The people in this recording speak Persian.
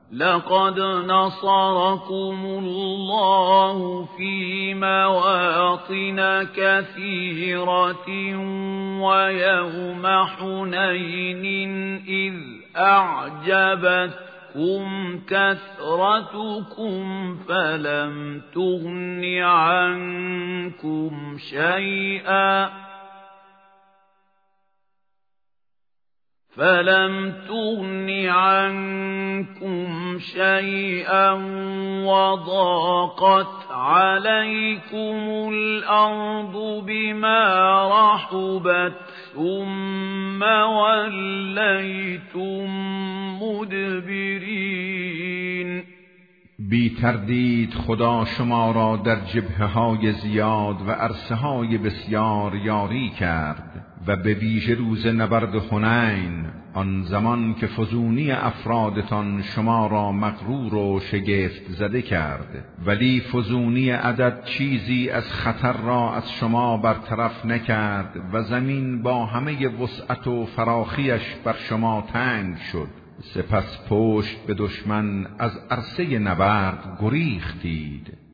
لقد نصركم الله في مواطن كثيرة ويوم حنين إذ أعجبتكم كثرتكم فلم تغن عنكم شيئا وضاقت عليكم الأرض بما رحبت ثم وليتم مدبرين. بی تردید خدا شما را در جبهه‌های زیاد و عرصه‌های بسیار یاری کرد و به ویژه روز نبرد حنین، آن زمان که فزونی افرادتان شما را مغرور و شگفت زده کرد، ولی فزونی عدد چیزی از خطر را از شما برطرف نکرد و زمین با همه وسعت و فراخیش بر شما تنگ شد. سپس پشت به دشمن از عرصه نبرد گریختید